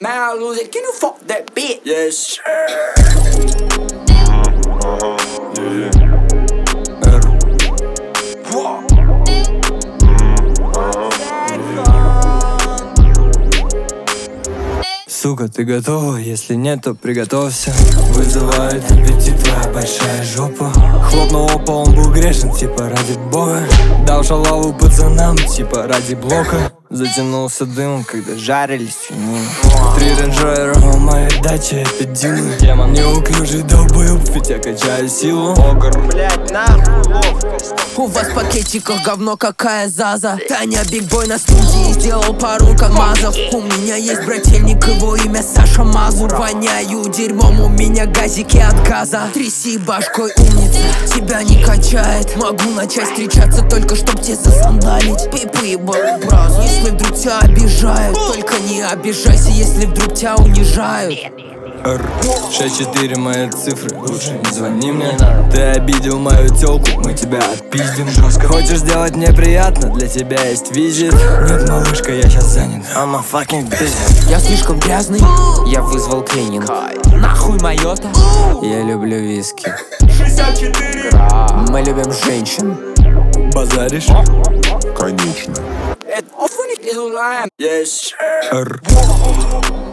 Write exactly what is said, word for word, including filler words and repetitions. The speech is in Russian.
Man, I lose it. Can you fuck that bitch? Yes, sir. Сука, ты готова? Если нет, то приготовься. Вызывает аппетит твоя большая жопа. Хлопнула по, он был грешен, типа ради бога. Дал шалаву пацанам, типа ради блока. Затянулся дымом, когда жарились свинину. Три рейнджера в моей даче, это Димы. Неуклюжий долбоёб, ведь я качаю силу. Блять, нахуй ловкость. У вас в пакетиках говно, какая заза. Таня бигбой на студии сделал пару камазов. У меня есть брательник, его имя Саша Мазур. Воняю дерьмом, у меня газики от газа. Тряси башкой, умница, тебя не качает. Могу начать встречаться только чтоб тебе засандалить. Пипы ебал браз, если вдруг тебя обижают. Только не обижайся, если вдруг тебя унижают. шесть четыре мои цифры, лучше не звони мне. Ты обидел мою тёлку, мы тебя отпиздим. Хочешь сделать мне приятно, для тебя есть визит. Нет, малышка, я сейчас занят, I'm a fucking busy. Я слишком грязный, я вызвал клининг. Нахуй Майота, Я люблю виски. шестьдесят четыре. мы любим женщин. Базаришь? Конечно. Это офуник из улаем. Yes, sir. Р.